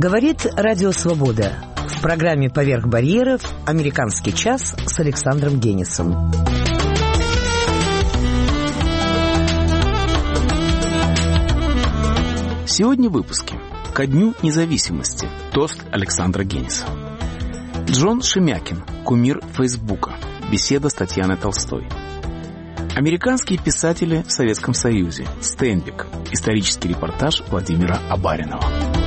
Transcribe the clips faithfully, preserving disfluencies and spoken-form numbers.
Говорит Радио Свобода. В программе «Поверх барьеров» «Американский час» с Александром Генисом. Сегодня в выпуске. Ко Дню независимости. Тост Александра Гениса. Джон Шемякин. Кумир Фейсбука. Беседа с Татьяной Толстой. Американские писатели в Советском Союзе. Стенбек. Исторический репортаж Владимира Абаринова.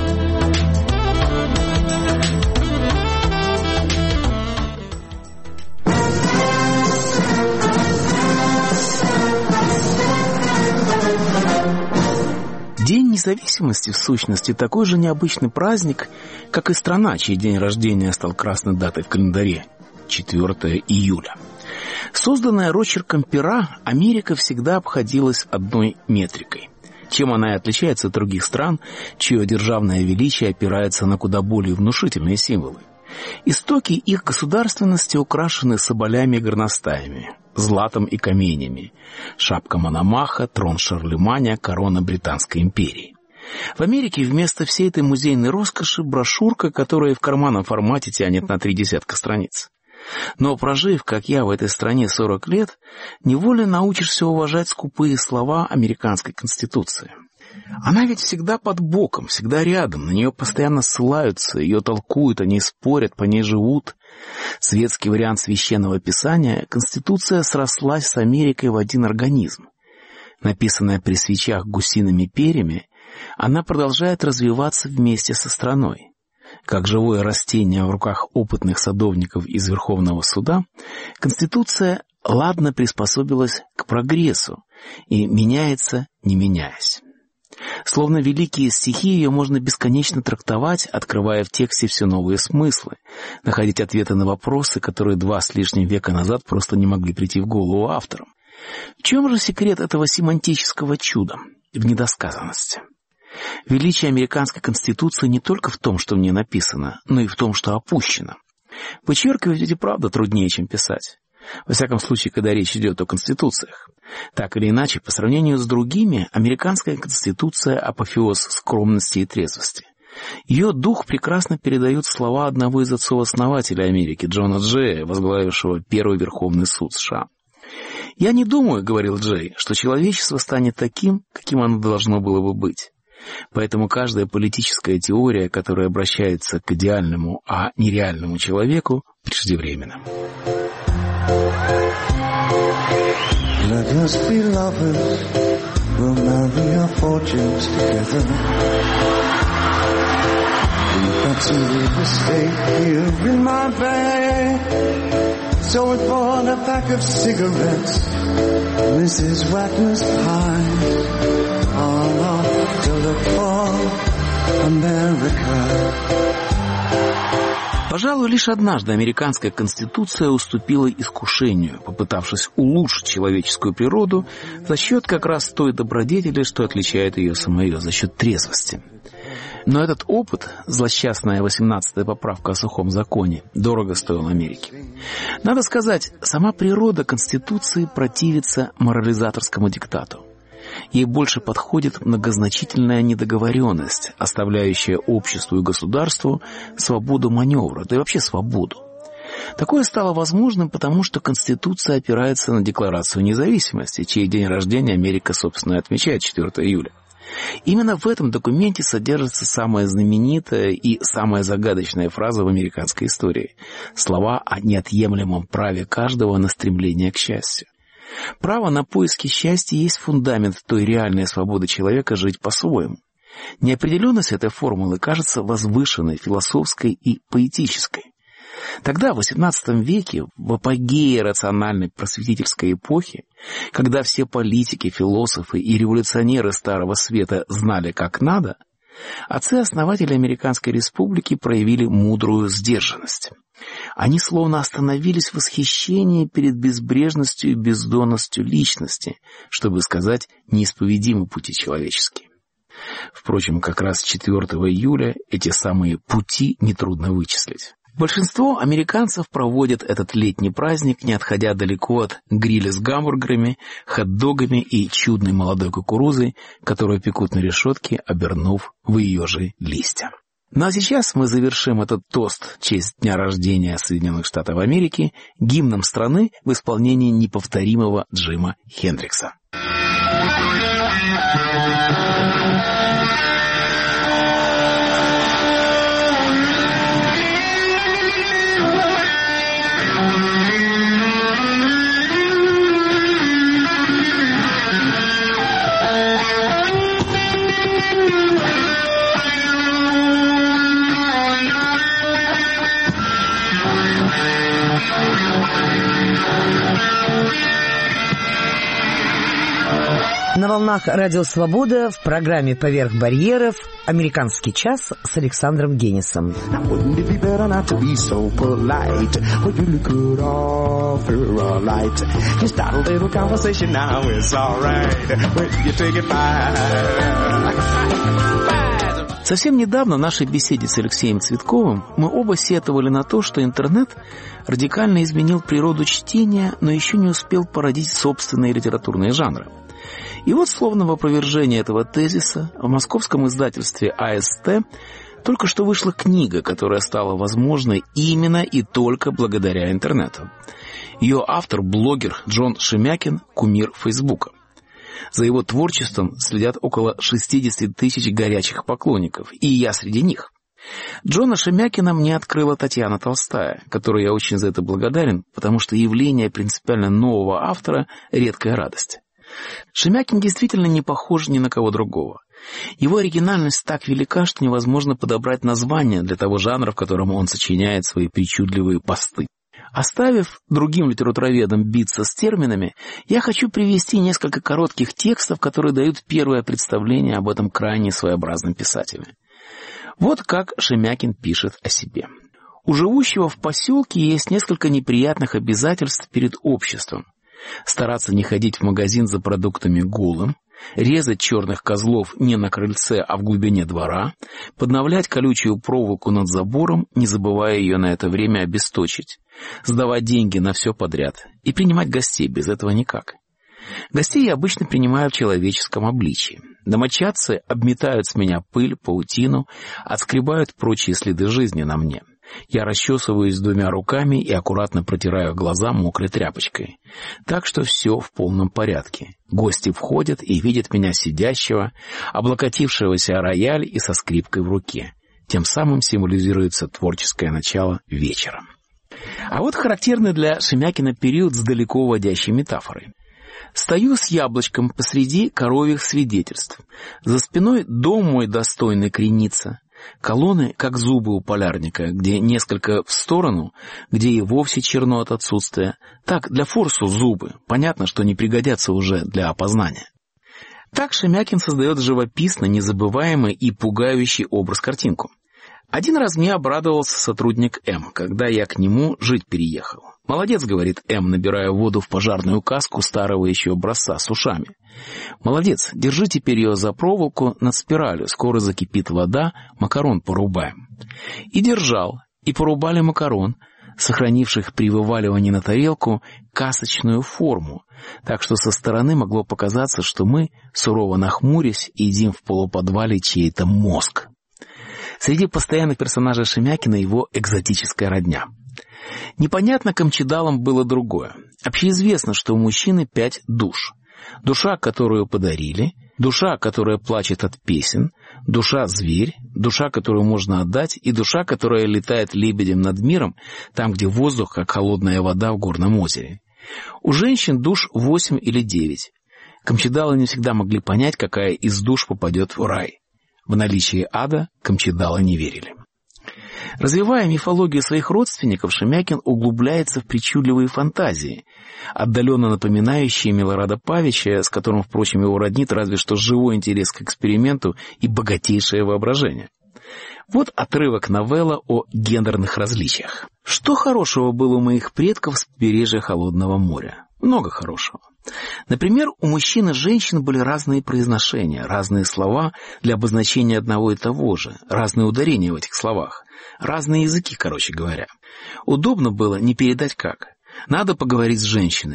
День независимости, в сущности, такой же необычный праздник, как и страна, чей день рождения стал красной датой в календаре – четвёртого июля. Созданная росчерком пера, Америка всегда обходилась одной метрикой. Чем она и отличается от других стран, чье державное величие опирается на куда более внушительные символы. Истоки их государственности украшены соболями и горностаями, златом и каменями, шапка Мономаха, трон Шарлеманя, корона Британской империи. В Америке вместо всей этой музейной роскоши брошюрка, которая в карманном формате тянет на три десятка страниц. Но прожив, как я, в этой стране сорок лет, невольно научишься уважать скупые слова американской Конституции. Она ведь всегда под боком, всегда рядом, на нее постоянно ссылаются, ее толкуют, о ней спорят, по ней живут. Светский вариант священного писания, Конституция срослась с Америкой в один организм. Написанная при свечах гусиными перьями, она продолжает развиваться вместе со страной. Как живое растение в руках опытных садовников из Верховного суда, Конституция ладно приспособилась к прогрессу и меняется, не меняясь. Словно великие стихи, ее можно бесконечно трактовать, открывая в тексте все новые смыслы, находить ответы на вопросы, которые два с лишним века назад просто не могли прийти в голову авторам. В чем же секрет этого семантического чуда? В недосказанности. Величие американской Конституции не только в том, что в ней написано, но и в том, что опущено. Вычеркивать ведь и правда труднее, чем писать. Во всяком случае, когда речь идет о конституциях. Так или иначе, по сравнению с другими, американская Конституция – апофеоз скромности и трезвости. Ее дух прекрасно передают слова одного из отцов-основателей Америки, Джона Джея, возглавившего Первый Верховный суд США. «Я не думаю, — говорил Джей, — что человечество станет таким, каким оно должно было бы быть. Поэтому каждая политическая теория, которая обращается к идеальному, а нереальному человеку, преждевременна». Let us be lovers, we'll marry our fortunes together. We've got some real estate here in my bag, so we bought a pack of cigarettes, Missus Wagner's pie, all off to look for America. Пожалуй, лишь однажды американская Конституция уступила искушению, попытавшись улучшить человеческую природу за счет как раз той добродетели, что отличает ее самое, за счет трезвости. Но этот опыт, злосчастная восемнадцатая поправка о сухом законе, дорого стоил Америке. Надо сказать, сама природа Конституции противится морализаторскому диктату. Ей больше подходит многозначительная недоговоренность, оставляющая обществу и государству свободу маневра, да и вообще свободу. Такое стало возможным, потому что Конституция опирается на Декларацию независимости, чей день рождения Америка, собственно, отмечает четвёртого июля. Именно в этом документе содержится самая знаменитая и самая загадочная фраза в американской истории – слова о неотъемлемом праве каждого на стремление к счастью. Право на поиски счастья есть фундамент той реальной свободы человека жить по-своему. Неопределенность этой формулы кажется возвышенной, философской и поэтической. Тогда, в восемнадцатом веке, в апогее рациональной просветительской эпохи, когда все политики, философы и революционеры Старого Света знали, как надо, отцы-основатели Американской Республики проявили мудрую сдержанность. Они словно остановились в восхищении перед безбрежностью и бездонностью личности, чтобы сказать неисповедимы пути человеческие. Впрочем, как раз четвёртого июля эти самые пути нетрудно вычислить. Большинство американцев проводят этот летний праздник, не отходя далеко от гриля с гамбургерами, хот-догами и чудной молодой кукурузой, которую пекут на решетке, обернув в ее же листья. Ну а сейчас мы завершим этот тост в честь дня рождения Соединенных Штатов Америки гимном страны в исполнении неповторимого Джима Хендрикса. На волнах Радио Свобода в программе «Поверх барьеров» «Американский час» с Александром Генисом. Совсем недавно в нашей беседе с Алексеем Цветковым мы оба сетовали на то, что интернет радикально изменил природу чтения, но еще не успел породить собственные литературные жанры. И вот, словно в опровержение этого тезиса, в московском издательстве А Эс Тэ только что вышла книга, которая стала возможной именно и только благодаря интернету. Ее автор – блогер Джон Шемякин, кумир Фейсбука. За его творчеством следят около шестьдесят тысяч горячих поклонников, и я среди них. Джона Шемякина мне открыла Татьяна Толстая, которой я очень за это благодарен, потому что явление принципиально нового автора – редкая радость. Шемякин действительно не похож ни на кого другого. Его оригинальность так велика, что невозможно подобрать название для того жанра, в котором он сочиняет свои причудливые посты. Оставив другим литературоведам биться с терминами, я хочу привести несколько коротких текстов, которые дают первое представление об этом крайне своеобразном писателе. Вот как Шемякин пишет о себе. У живущего в поселке есть несколько неприятных обязательств перед обществом. Стараться не ходить в магазин за продуктами голым, резать черных козлов не на крыльце, а в глубине двора, подновлять колючую проволоку над забором, не забывая ее на это время обесточить, сдавать деньги на все подряд и принимать гостей без этого никак. Гостей я обычно принимаю в человеческом обличии. Домочадцы обметают с меня пыль, паутину, отскребают прочие следы жизни на мне. Я расчесываюсь двумя руками и аккуратно протираю глаза мокрой тряпочкой. Так что все в полном порядке. Гости входят и видят меня сидящего, облокотившегося о рояль и со скрипкой в руке. Тем самым символизируется творческое начало вечера. А вот характерный для Шемякина период с далеко уводящей метафорой. Стою с яблочком посреди коровьих свидетельств. За спиной дом мой достойный кренится. Колонны, как зубы у полярника, где несколько в сторону, где и вовсе черно от отсутствия. Так, для форсу зубы. Понятно, что не пригодятся уже для опознания. Так Шемякин создает живописно, незабываемый и пугающий образ-картинку. Один раз мне обрадовался сотрудник М, когда я к нему жить переехал. «Молодец», — говорит М, набирая воду в пожарную каску старого еще образца с ушами. «Молодец, держи теперь ее за проволоку над спиралью, скоро закипит вода, макарон порубаем». И держал, и порубали макарон, сохранивших при вываливании на тарелку касочную форму, так что со стороны могло показаться, что мы, сурово нахмурясь, едим в полуподвале чей-то мозг. Среди постоянных персонажей Шемякина его экзотическая родня. Непонятно камчедалам было другое. Общеизвестно, что у мужчины пять душ. Душа, которую подарили, душа, которая плачет от песен, душа-зверь, душа, которую можно отдать, и душа, которая летает лебедем над миром, там, где воздух, как холодная вода в горном озере. У женщин душ восемь или девять. Камчедалы не всегда могли понять, какая из душ попадет в рай. В наличие ада камчедалы не верили. Развивая мифологию своих родственников, Шемякин углубляется в причудливые фантазии, отдаленно напоминающие Милорада Павича, с которым, впрочем, его роднит разве что живой интерес к эксперименту и богатейшее воображение. Вот отрывок новелла о гендерных различиях. Что хорошего было у моих предков с побережья Холодного моря? Много хорошего. Например, у мужчин и женщин были разные произношения, разные слова для обозначения одного и того же, разные ударения в этих словах, разные языки, короче говоря. Удобно было не передать как. Надо поговорить с женщиной.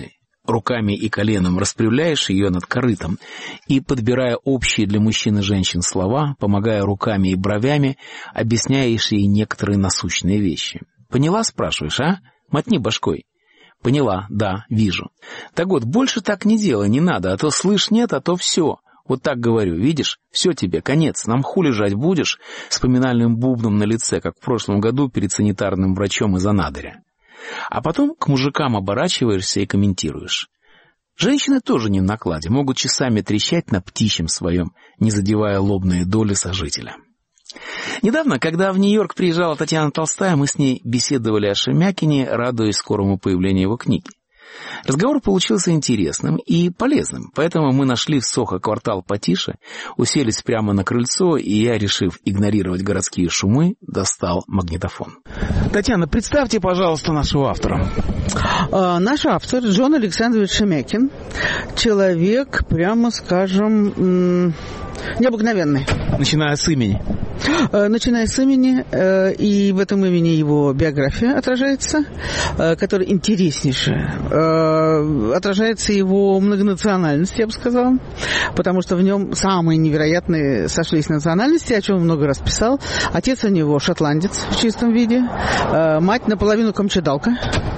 руками и коленом распрямляешь ее над корытом и, подбирая общие для мужчин и женщин слова, помогая руками и бровями, объясняешь ей некоторые насущные вещи. «Поняла?» — спрашиваешь, а? Мотни башкой. «Поняла, да, вижу». Так вот, больше так не делай, не надо, а то слышь нет, а то все. Вот так говорю, видишь, все тебе, конец, на мху лежать будешь с поминальным бубном на лице, как в прошлом году перед санитарным врачом из Анадыря. А потом к мужикам оборачиваешься и комментируешь. Женщины тоже не в накладе, могут часами трещать на птичьем своем, не задевая лобные доли сожителя. Недавно, когда в Нью-Йорк приезжала Татьяна Толстая, мы с ней беседовали о Шемякине, радуясь скорому появлению его книги. Разговор получился интересным и полезным, поэтому мы нашли в Сохо квартал потише, уселись прямо на крыльцо, и я, решив игнорировать городские шумы, достал магнитофон. Татьяна, представьте, пожалуйста, нашего автора. А, наш автор Джон Александрович Шемякин. Человек, прямо скажем, м- необыкновенный. Начиная с имени. Начиная с имени, и в этом имени его биография отражается, которая интереснейшая. Отражается его многонациональность, я бы сказала, потому что в нем самые невероятные сошлись национальности, о чем он много раз писал. Отец у него шотландец в чистом виде, мать наполовину камчадалка,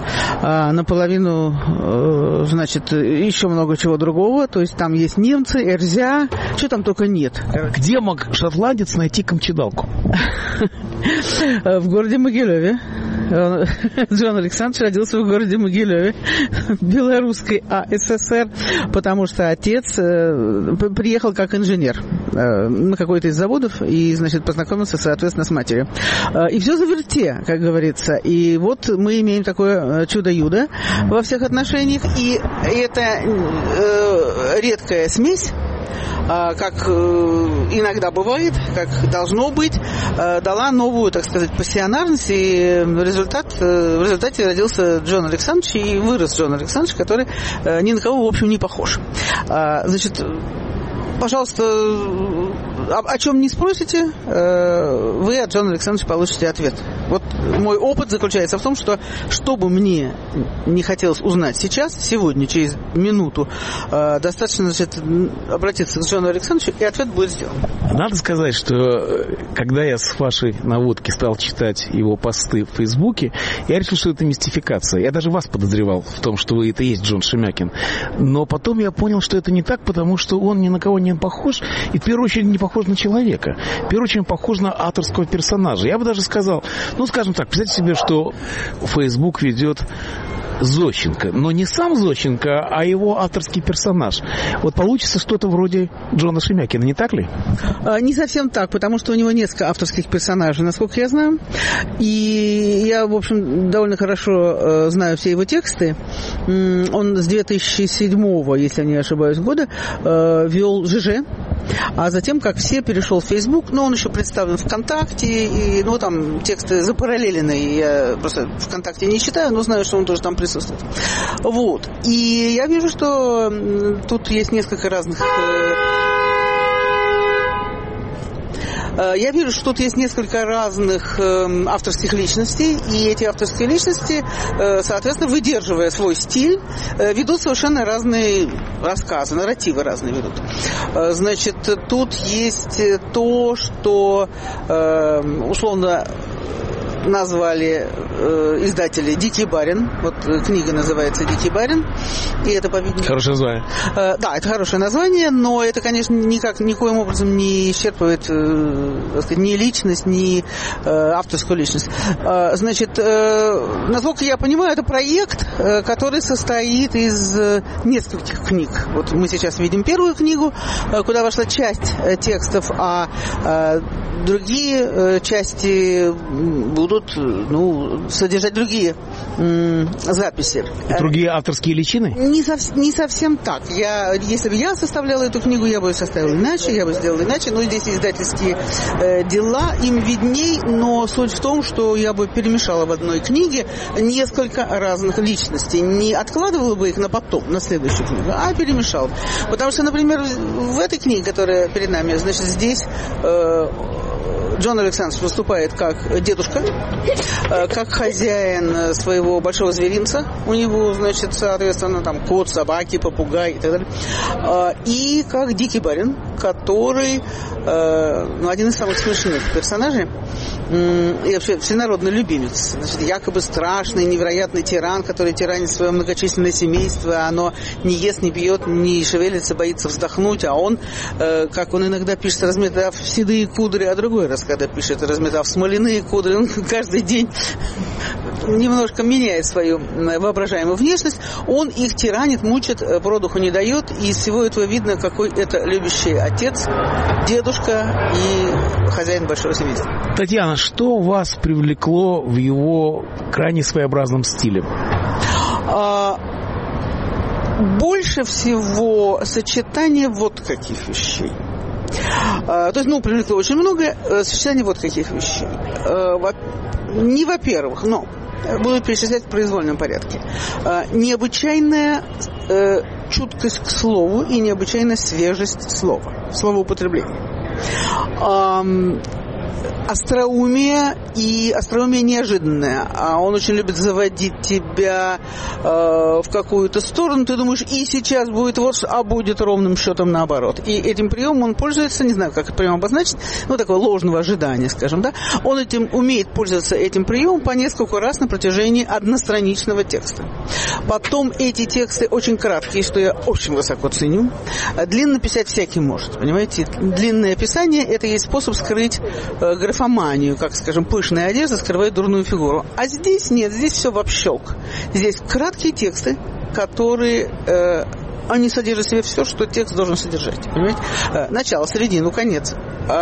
наполовину, значит, еще много чего другого. То есть там есть немцы, эрзя, что там только нет. Где мог шотландец найти камчадалку? В городе Могилеве. Джон Александрович родился в городе Могилеве, белорусской АССР, потому что отец приехал как инженер на какой-то из заводов и, значит, познакомился, соответственно, с матерью. И все заверте, как говорится. И вот мы имеем такое чудо-юдо во всех отношениях. И это редкая смесь, как иногда бывает, как должно быть, дала новую, так сказать, пассионарность, и результат, в результате родился Джон Александрович, и вырос Джон Александрович, который ни на кого, в общем, не похож. Значит, пожалуйста, о, о чем не спросите, вы от Джона Александровича получите ответ. Вот мой опыт заключается в том, что что бы мне не хотелось узнать сейчас, сегодня, через минуту, достаточно, значит, обратиться к Джону Александровичу, и ответ будет сделан. Надо сказать, что когда я с вашей наводки стал читать его посты в Фейсбуке, я решил, что это мистификация. Я даже вас подозревал в том, что вы это и есть Джон Шемякин. Но потом я понял, что это не так, потому что он ни на кого не похож, и в первую очередь не похож на человека. В первую очередь похож на авторского персонажа. Я бы даже сказал, ну, скажем так, представьте себе, что Facebook ведет Зощенко, но не сам Зощенко, а его авторский персонаж. Вот получится что-то вроде Джона Шемякина, не так ли? Не совсем так, потому что у него несколько авторских персонажей, насколько я знаю. И я, в общем, довольно хорошо знаю все его тексты. Он с две тысячи седьмого, если я не ошибаюсь, года вел ЖЖ. А затем, как все, перешел в Facebook, но он еще представлен в ВКонтакте, и, ну, там тексты запараллелены, я просто ВКонтакте не читаю, но знаю, что он тоже там присутствует. Вот. И я вижу, что тут есть несколько разных... Я вижу, что тут есть несколько разных э, авторских личностей, и эти авторские личности, э, соответственно, выдерживая свой стиль, э, ведут совершенно разные рассказы, нарративы разные ведут. Э, значит, тут есть то, что э, условно назвали э, издатели «Дикий барин». Вот э, книга называется «Дикий барин». И это, по-видимому... Хорошее название. Э, да, это хорошее название, но это, конечно, никак, никоим образом не исчерпывает э, так сказать, ни личность, ни э, авторскую личность. Э, значит, э, насколько я понимаю, это проект, э, который состоит из э, нескольких книг. Вот мы сейчас видим первую книгу, э, куда вошла часть э, текстов, а э, другие э, части будут будут, ну, содержать другие м- записи. Другие авторские личины? Не, сов- не совсем так. Я, если бы я составляла эту книгу, я бы ее составила иначе, я бы сделала иначе. Но здесь издательские э, дела, им видней, но суть в том, что я бы перемешала в одной книге несколько разных личностей. Не откладывала бы их на потом, на следующую книгу, а перемешала. Потому что, например, в этой книге, которая перед нами, значит, здесь... Э, Джон Александрович выступает как дедушка, как хозяин своего большого зверинца. У него, значит, соответственно, там кот, собаки, попугай и так далее. И как дикий барин, который, ну, один из самых смешных персонажей. И вообще всенародный любимец. Значит, якобы страшный, невероятный тиран, который тиранит свое многочисленное семейство. Оно не ест, не пьет, не шевелится, боится вздохнуть. А он, э, как он иногда пишет, разметав седые кудри, а другой раз, когда пишет, разметав смоляные кудри, он каждый день немножко меняет свою воображаемую внешность. Он их тиранит, мучит, продуху не дает. И из всего этого видно, какой это любящий отец, дедушка и хозяин большого семейства. Татьяна, что вас привлекло в его крайне своеобразном стиле? А, больше всего сочетание вот каких вещей. А, то есть, ну, привлекло очень много сочетание вот каких вещей. А, во, не во-первых, но буду перечислять в произвольном порядке. А, необычайная а, чуткость к слову и необычайная свежесть слова, словоупотребления. А, остроумие и остроумие неожиданное. А он очень любит заводить тебя э, в какую-то сторону. Ты думаешь, и сейчас будет вот, а будет ровным счетом наоборот. И этим приемом он пользуется, не знаю, как это прием обозначить, ну, такое ложного ожидания, скажем, да. Он этим умеет пользоваться этим приемом по несколько раз на протяжении одностраничного текста. Потом эти тексты очень краткие, что я очень высоко ценю. Длинно писать всякий может, понимаете. Длинное описание – это есть способ скрыть э, графоманию, как, скажем, пышная одежда скрывает дурную фигуру. А здесь нет, здесь все в общелк. Здесь краткие тексты, которые... Э, они содержат в себе все, что текст должен содержать. Понимаете? Начало, середину, конец.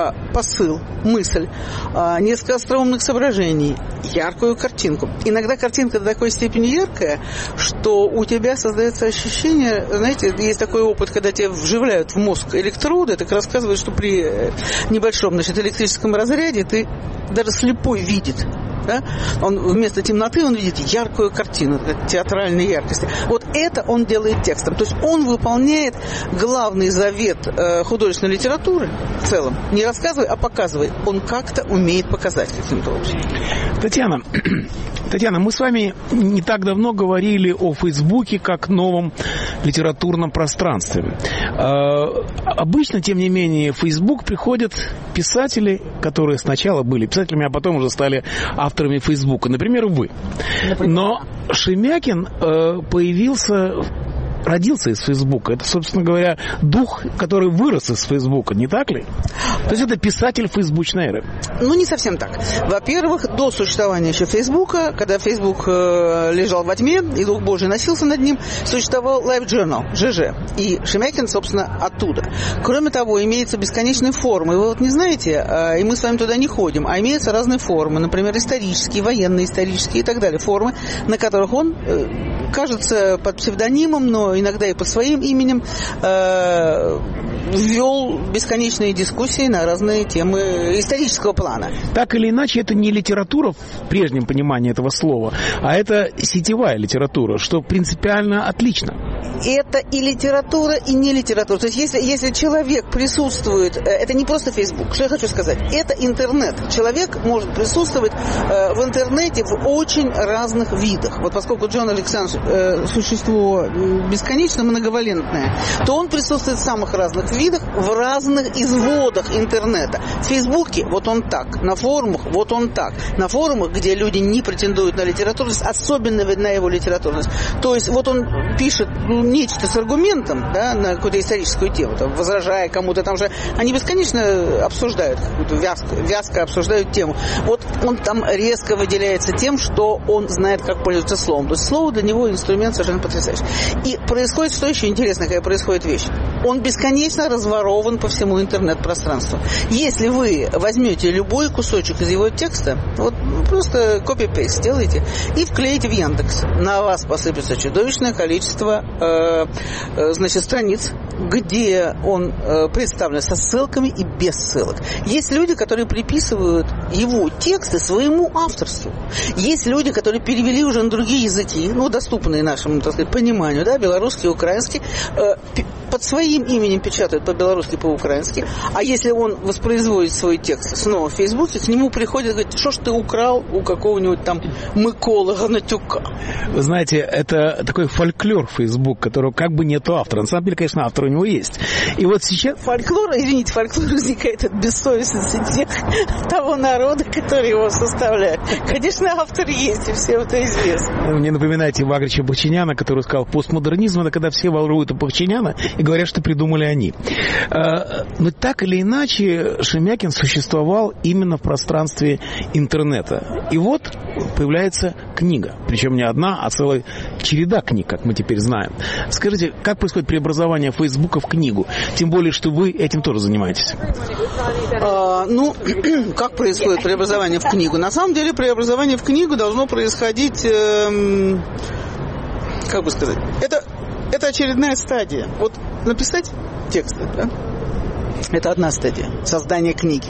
Посыл, мысль, несколько остроумных соображений, яркую картинку. Иногда картинка до такой степени яркая, что у тебя создается ощущение, знаете, есть такой опыт, когда тебе вживляют в мозг электроды, так рассказывают, что при небольшом, значит, электрическом разряде ты даже слепой видит. Да? Он вместо темноты он видит яркую картину, театральной яркости. Вот это он делает текстом. То есть он выполняет главный завет э, художественной литературы в целом. Не рассказывай, а показывай. Он как-то умеет показать каким-то образом. Татьяна, Татьяна, мы с вами не так давно говорили о Фейсбуке как новом литературном пространстве. Э, обычно, тем не менее, в Фейсбук приходят писатели, которые сначала были писателями, а потом уже стали авторами Фейсбука. Например, вы. Например. Но Шемякин э, появился... родился из Фейсбука. Это, собственно говоря, дух, который вырос из Фейсбука, не так ли? То есть это писатель фейсбучной эры. Ну, не совсем так. Во-первых, до существования еще Фейсбука, когда Фейсбук э, лежал во тьме, и Дух Божий носился над ним, существовал Life Journal, ЖЖ. И Шемякин, собственно, оттуда. Кроме того, имеются бесконечные формы. Вы вот не знаете, э, и мы с вами туда не ходим, а имеются разные формы, например, исторические, военные, исторические и так далее. Формы, на которых он, э, кажется, под псевдонимом, но иногда и под своим именем э, ввел бесконечные дискуссии на разные темы исторического плана. Так или иначе, это не литература в прежнем понимании этого слова, а это сетевая литература, что принципиально отлично. Это и литература, и не литература. То есть если, если человек присутствует, это не просто Facebook, что я хочу сказать, это интернет. Человек может присутствовать э, в интернете в очень разных видах. Вот поскольку Джон Александрович э, существо бесконечно многовалентное, то он присутствует в самых разных видах, в разных изводах интернета. В Фейсбуке вот он так, на форумах вот он так. На форумах, где люди не претендуют на литературность, особенно видна его литературность. То есть вот он пишет ну, нечто с аргументом, да, на какую-то историческую тему, там, возражая кому-то, там же они бесконечно обсуждают какую-то вязко, вязко обсуждают тему. Вот он там резко выделяется тем, что он знает, как пользоваться словом. То есть слово для него инструмент совершенно потрясающий. И происходит, что еще интересно, какая происходит вещь. Он бесконечно разворован по всему интернет-пространству. Если вы возьмете любой кусочек из его текста, вот просто копи-пейст сделаете и вклеите в Яндекс, на вас посыпется чудовищное количество э, э, значит, страниц где он э, представлен со ссылками и без ссылок. Есть люди, которые приписывают его тексты своему авторству. Есть люди, которые перевели уже на другие языки, ну, доступные нашему, так сказать, пониманию, да, белорусский, украинский, э, под своим именем печатают по-белорусски, по-украински. А если он воспроизводит свой текст снова в Фейсбуке, к нему приходят и говорят: что ж ты украл у какого-нибудь там Миколы Гнатюка? Вы знаете, это такой фольклор Facebook, которого как бы нету автора. На самом деле, конечно, автор у него есть. И вот сейчас... Фольклор, извините, фольклор возникает от бессовестности тех, того народа, который его составляет. Конечно, автор есть, и всем это известно. Мне напоминаете Вагрича Бахчиняна, который сказал: постмодернизм — это когда все воруют у Бахчиняна и говорят, что придумали они. Но так или иначе, Шемякин существовал именно в пространстве интернета. И вот появляется книга. Причем не одна, а целая череда книг, как мы теперь знаем. Скажите, как происходит преобразование Фейсбука в книгу? Тем более, что вы этим тоже занимаетесь. А, ну, как происходит преобразование в книгу? На самом деле, преобразование в книгу должно происходить, э, как бы сказать, это, это очередная стадия. Вот написать тексты, да? Это одна стадия, создание книги.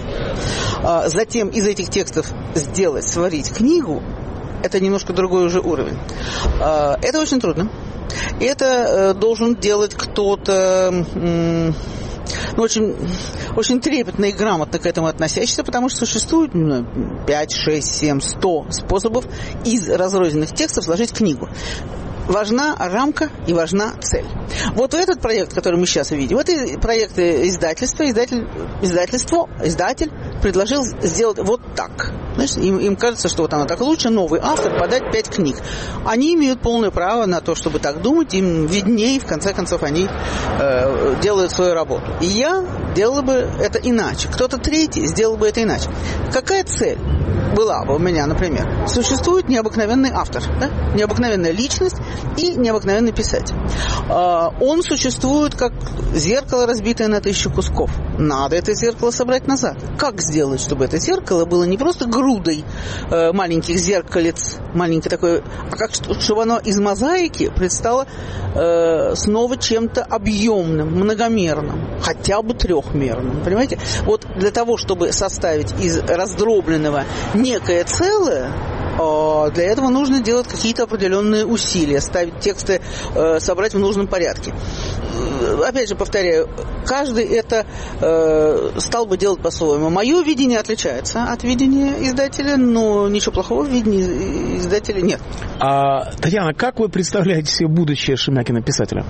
А затем из этих текстов сделать, сварить книгу, это немножко другой уже уровень. А, это очень трудно. И это э, должен делать кто-то... М- Ну, очень, очень трепетно и грамотно к этому относящийся, потому что существует ну, пять, шесть, семь, сто способов из разрозненных текстов сложить книгу. Важна рамка и важна цель. Вот этот проект, который мы сейчас видим, это проект издательства, издатель, издательство, издатель предложил сделать вот так. Знаешь, им, им кажется, что вот оно так лучше, новый автор подать пять книг. Они имеют полное право на то, чтобы так думать, им виднее, в конце концов, они э, делают свою работу. И я делала бы это иначе. Кто-то третий сделал бы это иначе. Какая цель была бы у меня, например? Существует необыкновенный автор, да? Необыкновенная личность и необыкновенный писатель. Э, он существует как зеркало, разбитое на тысячу кусков. Надо это зеркало собрать назад. Как сделать, чтобы это зеркало было не просто грудой э, маленьких зеркалец, маленькое такое, а как, чтобы оно из мозаики предстало э, снова чем-то объемным, многомерным, хотя бы трехмерным, понимаете? Вот для того, чтобы составить из раздробленного некое целое, э, для этого нужно делать какие-то определенные усилия, ставить тексты, э, собрать в нужном порядке. Опять же, повторяю, каждый это э, стал бы делать по-своему. Мое видение отличается от видения издателя, но ничего плохого в видении издателя нет. А, Татьяна, как вы представляете себе будущее Шемякина писателя?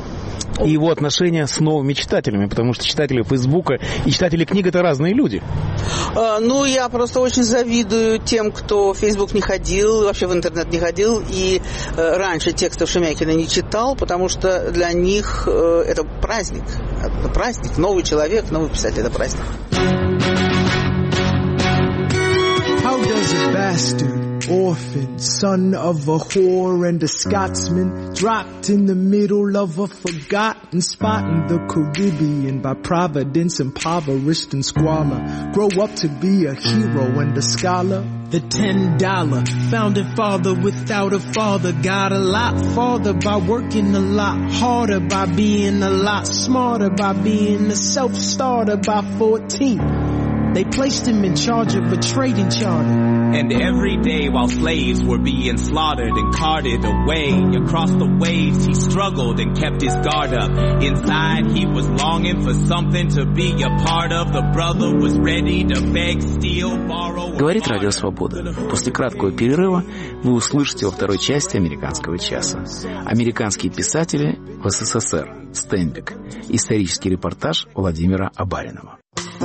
И его отношения с новыми читателями, потому что читатели Фейсбука и читатели книг — это разные люди. А, ну, я просто очень завидую тем, кто в Фейсбук не ходил, вообще в интернет не ходил, и э, раньше текстов Шемякина не читал, потому что для них э, это праздник. Это праздник. Новый человек, новый писатель — это праздник. How does a bastard, orphan, son of a whore and a Scotsman, dropped in the middle of a forgotten spot in the Caribbean by providence, impoverished and squalor, grow up to be a hero and a scholar? The ten dollar founding father without a father got a lot farther by working a lot harder, by being a lot smarter, by being a self-starter by fourteen. They placed him in charge of a trading charter. And every day while slaves were being slaughtered and carted away across the waves, he struggled and kept his guard up. Inside he was longing for something to be a part of. The brother was ready to beg, steal, borrow. Говорит Радио Свобода. После краткого перерыва вы услышите во второй части «Американского часа». Американские писатели в СССР. Стенбек. Исторический репортаж Владимира Абаринова.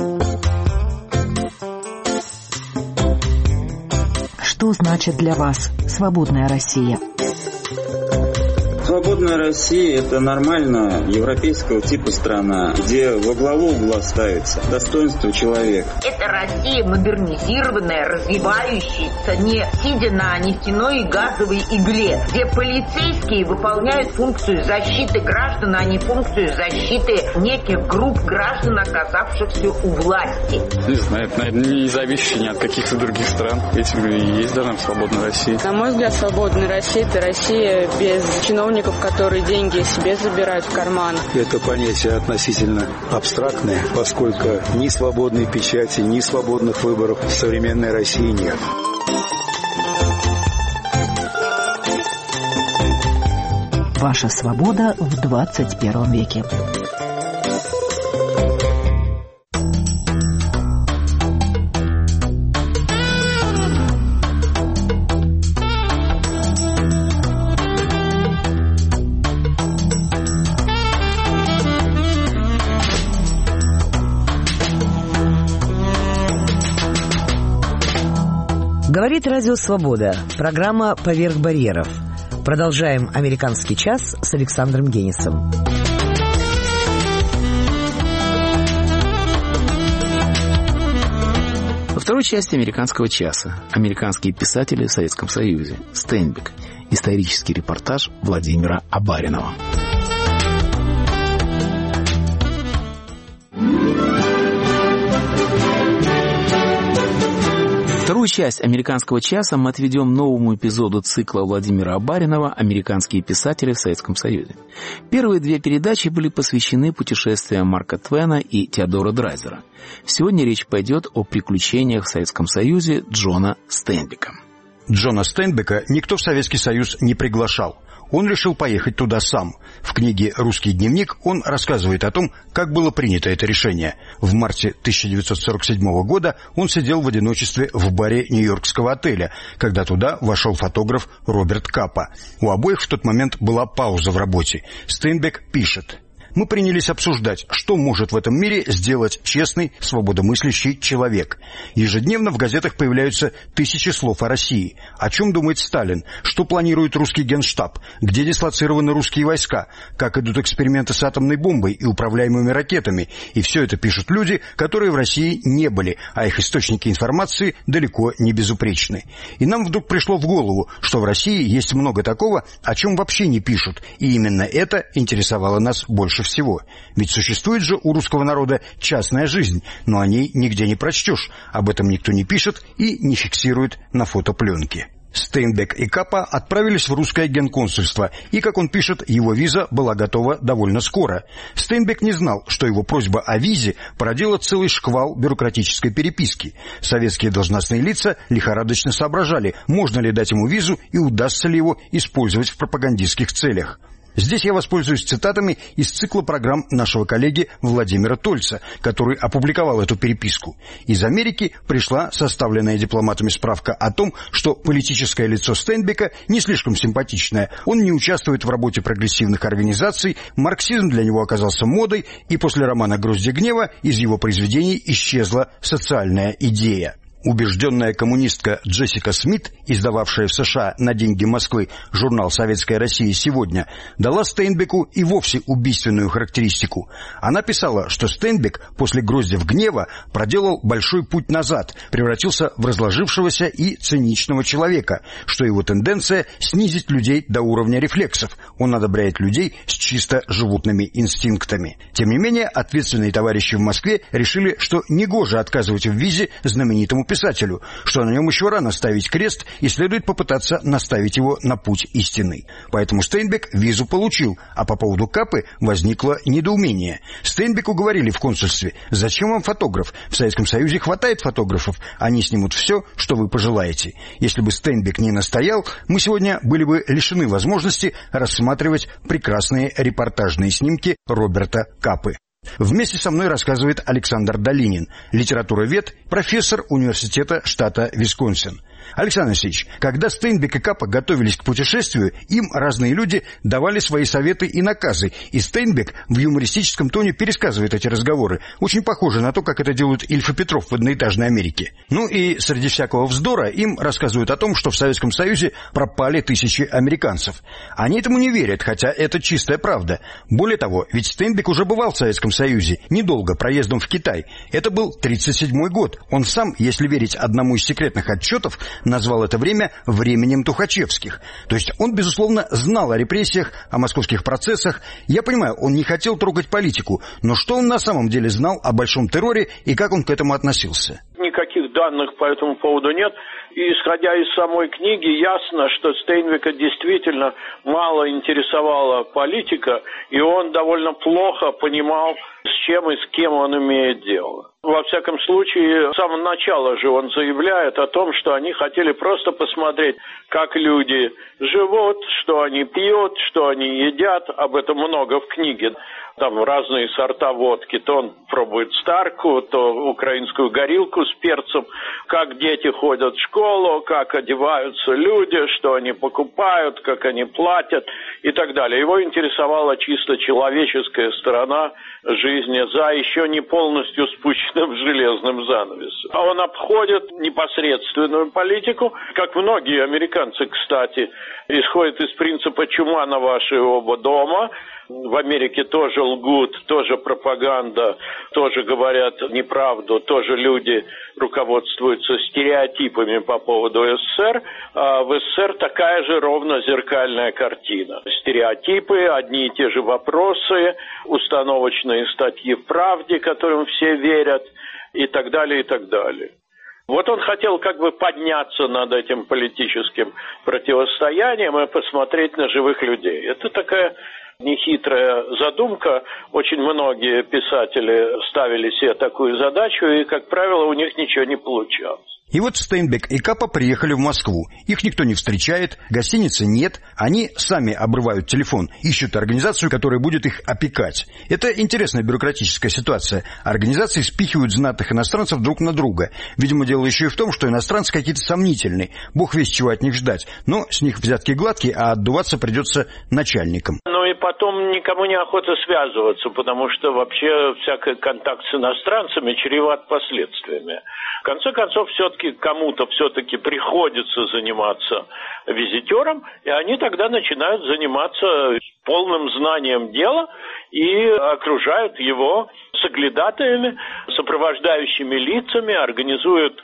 Что значит для вас свободная Россия? Свободная Россия – это нормальная европейского типа страна, где во главу угла ставится достоинство человека. Это Россия модернизированная, развивающаяся, не сидя на нефтяной и газовой игле, где полицейские выполняют функцию защиты граждан, а не функцию защиты неких групп граждан, оказавшихся у власти. Не знаю, это, наверное, не зависящее ни от каких-то других стран. Этим и есть, должна быть свободная Россия. На мой взгляд, свободная Россия – это Россия без чиновников которые деньги себе забирают в карман. Это понятие относительно абстрактное, поскольку ни свободной печати, ни свободных выборов в современной России нет. Ваша свобода в двадцать первом веке. Говорит Радио Свобода. Программа «Поверх барьеров». Продолжаем «Американский час» с Александром Генисом. Во второй части «Американского часа» американские писатели в Советском Союзе. Стейнбек. Исторический репортаж Владимира Абаринова. Вторую часть «Американского часа» мы отведем новому эпизоду цикла Владимира Абаринова «Американские писатели в Советском Союзе». Первые две передачи были посвящены путешествиям Марка Твена и Теодора Драйзера. Сегодня речь пойдет о приключениях в Советском Союзе Джона Стейнбека. Джона Стейнбека никто в Советский Союз не приглашал. Он решил поехать туда сам. В книге «Русский дневник» он рассказывает о том, как было принято это решение. В марте тысяча девятьсот сорок седьмого года он сидел в одиночестве в баре нью-йоркского отеля, когда туда вошел фотограф Роберт Капа. У обоих в тот момент была пауза в работе. Стейнбек пишет: «Мы принялись обсуждать, что может в этом мире сделать честный, свободомыслящий человек. Ежедневно в газетах появляются тысячи слов о России. О чем думает Сталин? Что планирует русский генштаб? Где дислоцированы русские войска? Как идут эксперименты с атомной бомбой и управляемыми ракетами? И все это пишут люди, которые в России не были, а их источники информации далеко не безупречны. И нам вдруг пришло в голову, что в России есть много такого, о чем вообще не пишут, и именно это интересовало нас больше всего. всего. Ведь существует же у русского народа частная жизнь, но о ней нигде не прочтешь. Об этом никто не пишет и не фиксирует на фотопленке». Стейнбек и Капа отправились в русское генконсульство, и, как он пишет, его виза была готова довольно скоро. Стейнбек не знал, что его просьба о визе породила целый шквал бюрократической переписки. Советские должностные лица лихорадочно соображали, можно ли дать ему визу и удастся ли его использовать в пропагандистских целях. Здесь я воспользуюсь цитатами из цикла программ нашего коллеги Владимира Тольца, который опубликовал эту переписку. Из Америки пришла составленная дипломатами справка о том, что политическое лицо Стейнбека не слишком симпатичное, он не участвует в работе прогрессивных организаций, марксизм для него оказался модой, и после романа «Грозди гнева» из его произведений исчезла социальная идея. Убежденная коммунистка Джессика Смит, издававшая в США на деньги Москвы журнал «Советская Россия сегодня», дала Стейнбеку и вовсе убийственную характеристику. Она писала, что Стейнбек после «Гроздев гнева» проделал большой путь назад, превратился в разложившегося и циничного человека, что его тенденция снизить людей до уровня рефлексов. Он одобряет людей с чисто животными инстинктами. Тем не менее, ответственные товарищи в Москве решили, что негоже отказывать в визе знаменитому писателю, что на нем еще рано ставить крест и следует попытаться наставить его на путь истины. Поэтому Стейнбек визу получил, а по поводу Капы возникло недоумение. Стейнбеку говорили в консульстве: «Зачем вам фотограф? В Советском Союзе хватает фотографов, они снимут все, что вы пожелаете». Если бы Стейнбек не настоял, мы сегодня были бы лишены возможности рассматривать прекрасные репортажные снимки Роберта Капы. Вместе со мной рассказывает Александр Долинин, литературовед, профессор университета штата Висконсин. Александр Алексеевич, когда Стейнбек и Капа готовились к путешествию, им разные люди давали свои советы и наказы, и Стейнбек в юмористическом тоне пересказывает эти разговоры, очень похоже на то, как это делают Ильф и Петров в «Одноэтажной Америке». Ну и среди всякого вздора им рассказывают о том, что в Советском Союзе пропали тысячи американцев. Они этому не верят, хотя это чистая правда. Более того, ведь Стейнбек уже бывал в Советском Союзе, недолго, проездом в Китай. Это был тридцать седьмой год. Он сам, если верить одному из секретных отчетов, назвал это время временем Тухачевских. То есть он, безусловно, знал о репрессиях, о московских процессах. Я понимаю, он не хотел трогать политику, но что он на самом деле знал о большом терроре и как он к этому относился? Никак никаких данных по этому поводу нет. И, исходя из самой книги, ясно, что Стейнбека действительно мало интересовала политика, и он довольно плохо понимал, с чем и с кем он имеет дело. Во всяком случае, с самого начала же он заявляет о том, что они хотели просто посмотреть, как люди живут, что они пьют, что они едят. Об этом много в книге. Там разные сорта водки. То он пробует старку, то украинскую горилку с перцем. Как дети ходят в школу, как одеваются люди, что они покупают, как они платят и так далее. Его интересовала чисто человеческая сторона жизни за еще не полностью спущенным железным занавесом. А он обходит непосредственную политику, как многие американцы, кстати, исходят из принципа «чума на ваши оба дома». В Америке тоже лгут, тоже пропаганда, тоже говорят неправду, тоже люди руководствуются стереотипами по поводу СССР. А в СССР такая же ровно зеркальная картина. Стереотипы, одни и те же вопросы, установочные статьи в «Правде», которым все верят, и так далее, и так далее. Вот он хотел как бы подняться над этим политическим противостоянием и посмотреть на живых людей. Это такая нехитрая задумка. Очень многие писатели ставили себе такую задачу, и, как правило, у них ничего не получалось. И вот Стейнбек и Капа приехали в Москву. Их никто не встречает, гостиницы нет. Они сами обрывают телефон, ищут организацию, которая будет их опекать. Это интересная бюрократическая ситуация. Организации спихивают знатных иностранцев друг на друга. Видимо, дело еще и в том, что иностранцы какие-то сомнительные. Бог весть чего от них ждать. Но с них взятки гладкие, а отдуваться придется начальникам. Ну и потом никому не охота связываться, потому что вообще всякий контакт с иностранцами чреват последствиями. В конце концов, все-таки кому-то все-таки приходится заниматься визитером, и они тогда начинают заниматься полным знанием дела и окружают его соглядатаями, сопровождающими лицами, организуют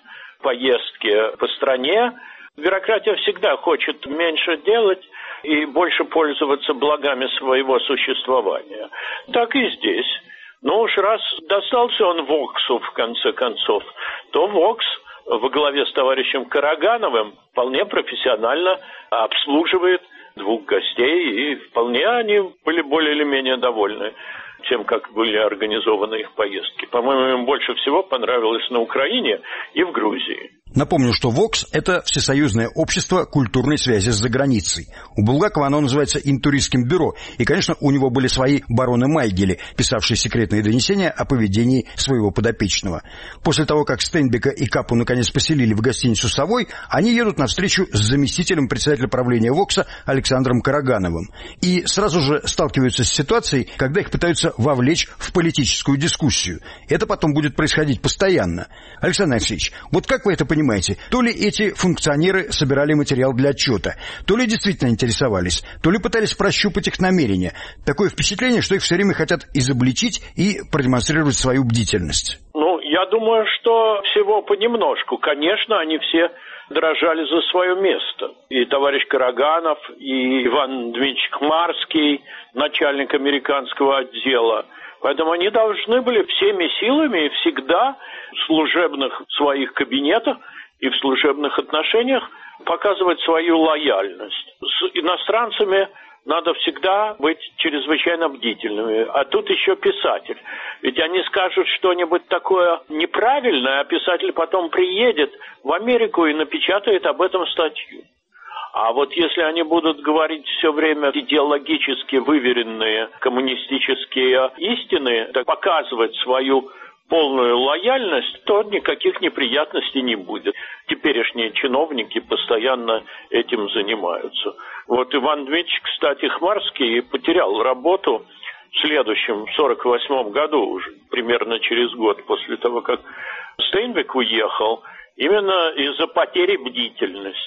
поездки по стране. Бюрократия всегда хочет меньше делать и больше пользоваться благами своего существования. Так и здесь. Ну уж раз достался он Воксу, в конце концов, то Вокс во главе с товарищем Карагановым вполне профессионально обслуживает двух гостей, и вполне они были более или менее довольны тем, как были организованы их поездки. По-моему, им больше всего понравилось на Украине и в Грузии. Напомню, что ВОКС – это Всесоюзное общество культурной связи с заграницей. У Булгакова оно называется Интуристским бюро. И, конечно, у него были свои бароны Майгели, писавшие секретные донесения о поведении своего подопечного. После того, как Стейнбека и Капу наконец поселили в гостиницу «Совой», они едут на встречу с заместителем председателя правления ВОКСа Александром Карагановым. И сразу же сталкиваются с ситуацией, когда их пытаются вовлечь в политическую дискуссию. Это потом будет происходить постоянно. Александр Алексеевич, вот как вы это понимаете? То ли эти функционеры собирали материал для отчета, то ли действительно интересовались, то ли пытались прощупать их намерения. Такое впечатление, что их все время хотят изобличить и продемонстрировать свою бдительность. Ну, я думаю, что всего понемножку. Конечно, они все дрожали за свое место. И товарищ Караганов, и Иван Дмитриевич Хмарский, начальник американского отдела. Поэтому они должны были всеми силами и всегда в служебных своих кабинетах и в служебных отношениях показывать свою лояльность. С иностранцами надо всегда быть чрезвычайно бдительными. А тут еще писатель. Ведь они скажут что-нибудь такое неправильное, а писатель потом приедет в Америку и напечатает об этом статью. А вот если они будут говорить все время идеологически выверенные коммунистические истины, так показывать свою полную лояльность, то никаких неприятностей не будет. Теперешние чиновники постоянно этим занимаются. Вот Иван Дмитриевич, кстати, Хмарский потерял работу в следующем, в сорок восьмом году, уже примерно через год после того, как Стейнбек уехал, именно из-за потери бдительности.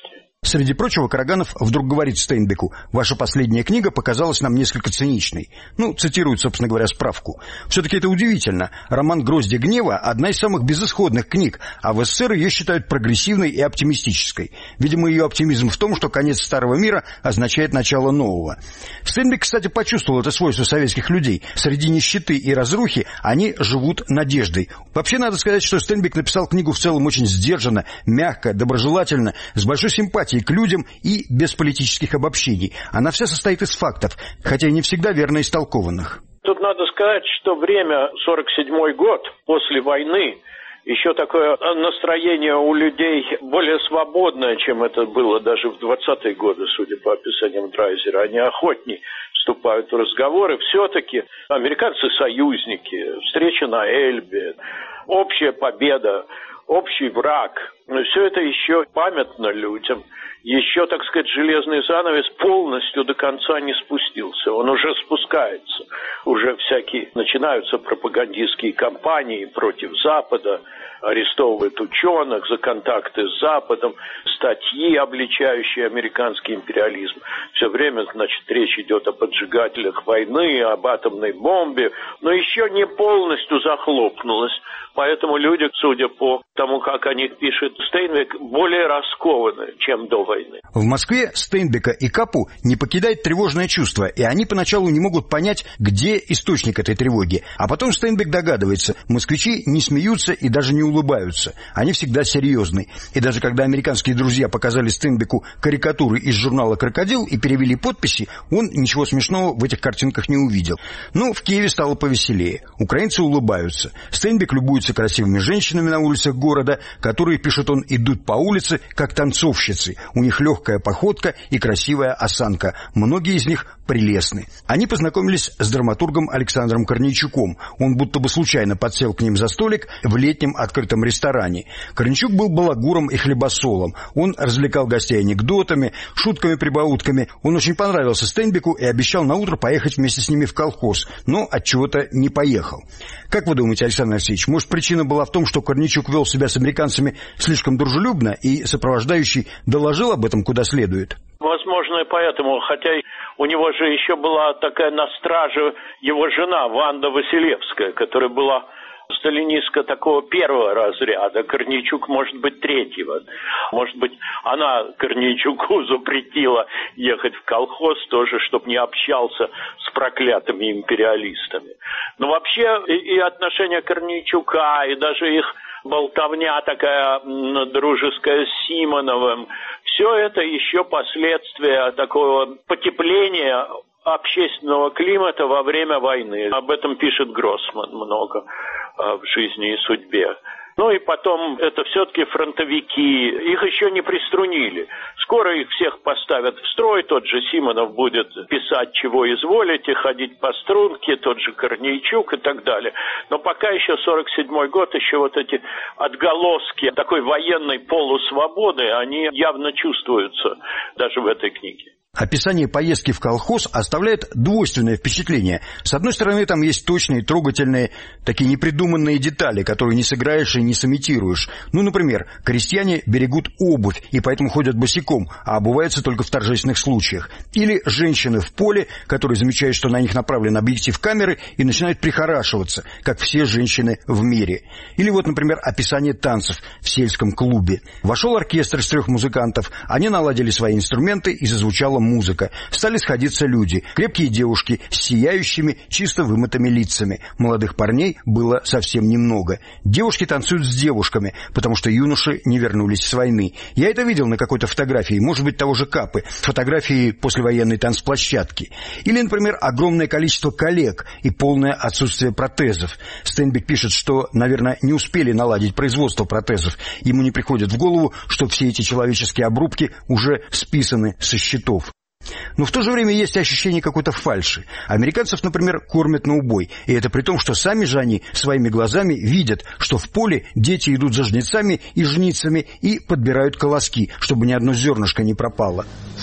Среди прочего, Караганов вдруг говорит Стейнбеку: «Ваша последняя книга показалась нам несколько циничной». Ну, цитирует, собственно говоря, справку. Все-таки это удивительно. Роман «Гроздья гнева» — одна из самых безысходных книг, а в СССР ее считают прогрессивной и оптимистической. Видимо, ее оптимизм в том, что конец старого мира означает начало нового. Стейнбек, кстати, почувствовал это свойство советских людей. Среди нищеты и разрухи они живут надеждой. Вообще, надо сказать, что Стейнбек написал книгу в целом очень сдержанно, мягко, доброжелательно, с большой симпатией к людям и без политических обобщений. Она вся состоит из фактов, хотя и не всегда верно истолкованных. Тут надо сказать, что время сорок седьмой год, после войны, еще такое настроение у людей более свободное, чем это было даже в двадцатые годы, судя по описаниям Драйзера. Они охотнее вступают в разговоры. Все-таки американцы союзники, встреча на Эльбе, общая победа, общий враг. Но все это еще памятно людям. Еще, так сказать, железный занавес полностью до конца не спустился. Он уже спускается. Уже всякие начинаются пропагандистские кампании против Запада, арестовывают ученых за контакты с Западом, статьи, обличающие американский империализм. Все время, значит, речь идет о поджигателях войны, об атомной бомбе, но еще не полностью захлопнулась. Поэтому люди, судя по тому, как о них пишет Стейнбек, более раскованы, чем до войны. В Москве Стейнбека и Капу не покидает тревожное чувство, и они поначалу не могут понять, где источник этой тревоги. А потом Стейнбек догадывается: москвичи не смеются и даже не улыбаются. Они всегда серьезны. И даже когда американские друзья показали Стейнбеку карикатуры из журнала «Крокодил» и перевели подписи, он ничего смешного в этих картинках не увидел. Но в Киеве стало повеселее. Украинцы улыбаются. Стейнбек любуется красивыми женщинами на улицах города, которые, пишет он, идут по улице как танцовщицы. У них легкая походка и красивая осанка. Многие из них прелестны. Они познакомились с драматургом Александром Корнейчуком. Он будто бы случайно подсел к ним за столик в летнем открытом ресторане. Корнейчук был балагуром и хлебосолом. Он развлекал гостей анекдотами, шутками-прибаутками. Он очень понравился Стейнбеку и обещал наутро поехать вместе с ними в колхоз, но отчего-то не поехал. Как вы думаете, Александр Алексеевич, может, причина была в том, что Корнейчук вел себя с американцами слишком дружелюбно, и сопровождающий доложил об этом куда следует? Возможно, и поэтому, хотя у него же еще была такая на страже его жена Ванда Василевская, которая была сталинистка такого первого разряда, Корнейчук, может быть, третьего. Может быть, она Корнейчуку запретила ехать в колхоз тоже, чтобы не общался с проклятыми империалистами. Но вообще и, и отношения Корнейчука, и даже их болтовня такая дружеская с Симоновым, все это еще последствия такого потепления общественного климата во время войны. Об этом пишет Гроссман много в «Жизни и судьбе». Ну и потом, это все-таки фронтовики, их еще не приструнили. Скоро их всех поставят в строй, тот же Симонов будет писать, чего изволите, ходить по струнке, тот же Корнейчук и так далее. Но пока еще сорок седьмой год, еще вот эти отголоски такой военной полусвободы, они явно чувствуются даже в этой книге. Описание поездки в колхоз оставляет двойственное впечатление. С одной стороны, там есть точные, трогательные, такие непридуманные детали, которые не сыграешь и не сымитируешь. Ну, например, крестьяне берегут обувь и поэтому ходят босиком, а обуваются только в торжественных случаях. Или женщины в поле, которые замечают, что на них направлен объектив камеры, и начинают прихорашиваться, как все женщины в мире. Или вот, например, описание танцев в сельском клубе. Вошел оркестр из трех музыкантов, они наладили свои инструменты, и зазвучала музыка. Стали сходиться люди, крепкие девушки с сияющими, чисто вымытыми лицами. Молодых парней было совсем немного. Девушки танцуют с девушками, потому что юноши не вернулись с войны. Я это видел на какой-то фотографии, может быть, того же Капы, фотографии послевоенной танцплощадки. Или, например, огромное количество коллег и полное отсутствие протезов. Стейнбек пишет, что, наверное, не успели наладить производство протезов. Ему не приходит в голову, что все эти человеческие обрубки уже списаны со счетов. Но в то же время есть ощущение какой-то фальши. Американцев, например, кормят на убой. И это при том, что сами же они своими глазами видят, что в поле дети идут за жнецами и жницами и подбирают колоски, чтобы ни одно зернышко не пропало.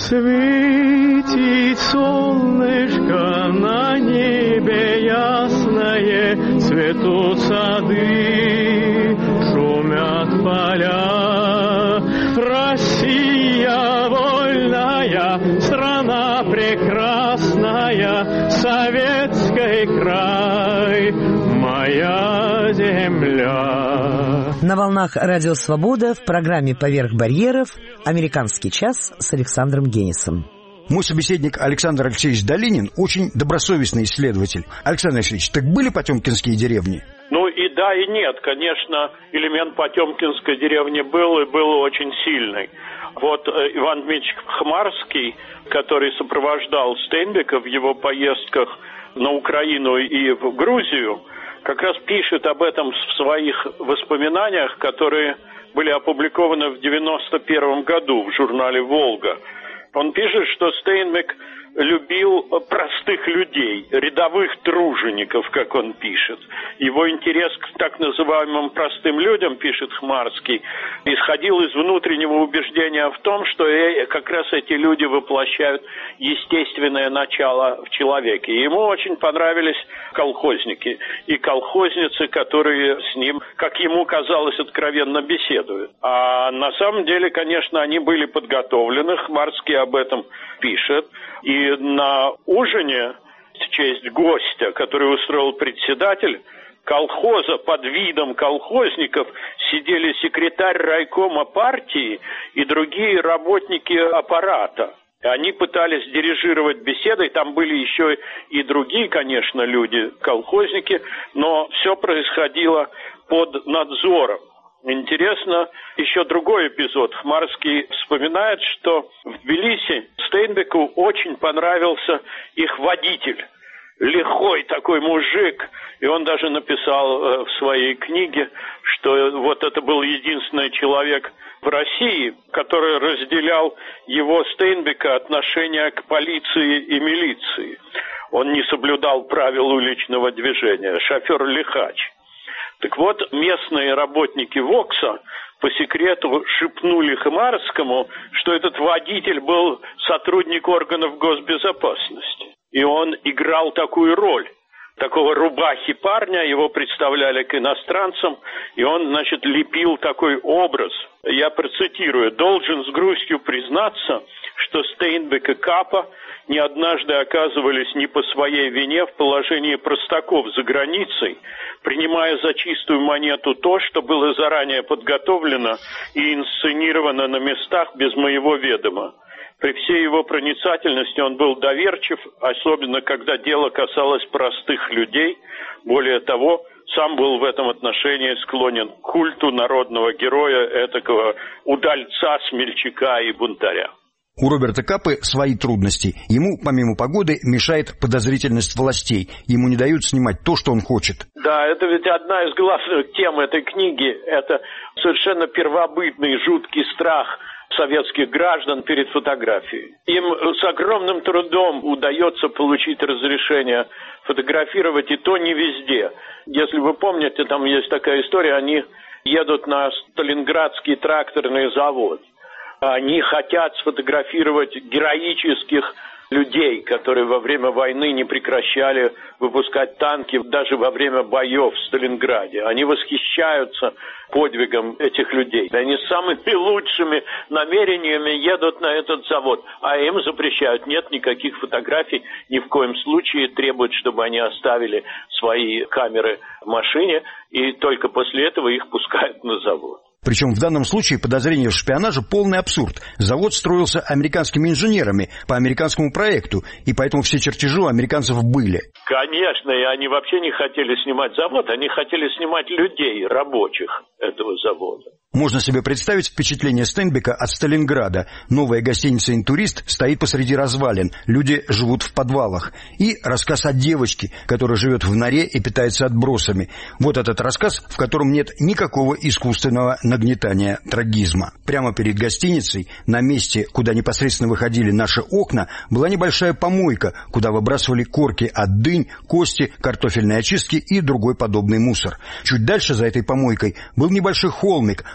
Светит солнышко на небе ясное, цветут сады, шумят поля. Россия земля. На волнах Радио Свобода в программе «Поверх барьеров» «Американский час» с Александром Генисом. Мой собеседник Александр Алексеевич Долинин очень добросовестный исследователь. Александр Алексеевич, так были потемкинские деревни? Ну и да, и нет. Конечно, элемент потемкинской деревни был, и был очень сильный. Вот Иван Дмитриевич Хмарский, который сопровождал Стейнбека в его поездках на Украину и в Грузию, как раз пишет об этом в своих воспоминаниях, которые были опубликованы в девяносто первом году в журнале «Волга». Он пишет, что Стейнбек любил простых людей, рядовых тружеников, как он пишет. Его интерес к так называемым простым людям, пишет Хмарский, исходил из внутреннего убеждения в том, что как раз эти люди воплощают естественное начало в человеке. Ему очень понравились колхозники и колхозницы, которые с ним, как ему казалось, откровенно беседуют. А на самом деле, конечно, они были подготовлены, Хмарский об этом пишет. И на ужине в честь гостя, который устроил председатель колхоза, под видом колхозников сидели секретарь райкома партии и другие работники аппарата. Они пытались дирижировать беседой, там были еще и другие, конечно, люди, колхозники, но все происходило под надзором. Интересно еще другой эпизод. Хмарский вспоминает, что в Тбилиси Стейнбеку очень понравился их водитель. Лихой такой мужик. И он даже написал в своей книге, что вот это был единственный человек в России, который разделял его, Стейнбека, отношение к полиции и милиции. Он не соблюдал правил уличного движения. Шофер-лихач. Так вот, местные работники ВОКСа по секрету шепнули Хмарскому, что этот водитель был сотрудник органов госбезопасности. И он играл такую роль. Такого рубахи парня, его представляли к иностранцам, и он, значит, лепил такой образ. Я процитирую. «Должен с грустью признаться, что Стейнбек и Капа не однажды оказывались не по своей вине в положении простаков за границей, принимая за чистую монету то, что было заранее подготовлено и инсценировано на местах без моего ведома. При всей его проницательности он был доверчив, особенно когда дело касалось простых людей. Более того, сам был в этом отношении склонен к культу народного героя, этакого удальца, смельчака и бунтаря». У Роберта Капы свои трудности. Ему, помимо погоды, мешает подозрительность властей. Ему не дают снимать то, что он хочет. Да, это ведь одна из главных тем этой книги. Это совершенно первобытный, жуткий страх советских граждан перед фотографией. Им с огромным трудом удается получить разрешение фотографировать, и то не везде. Если вы помните, там есть такая история, они едут на Сталинградский тракторный завод. Они хотят сфотографировать героических людей, которые во время войны не прекращали выпускать танки даже во время боев в Сталинграде. Они восхищаются подвигом этих людей. Они с самыми лучшими намерениями едут на этот завод, а им запрещают. Нет никаких фотографий, ни в коем случае требуют, чтобы они оставили свои камеры в машине, и только после этого их пускают на завод. Причем в данном случае подозрение в шпионаже – полный абсурд. Завод строился американскими инженерами по американскому проекту, и поэтому все чертежи у американцев были. Конечно, и они вообще не хотели снимать завод, они хотели снимать людей, рабочих этого завода. Можно себе представить впечатление Стейнбека от Сталинграда. Новая гостиница «Интурист» стоит посреди развалин, люди живут в подвалах. И рассказ о девочке, которая живет в норе и питается отбросами. Вот этот рассказ, в котором нет никакого искусственного нагнетания трагизма. Прямо перед гостиницей, на месте, куда непосредственно выходили наши окна, была небольшая помойка, куда выбрасывали корки от дынь, кости, картофельные очистки и другой подобный мусор. Чуть дальше за этой помойкой был небольшой холмик,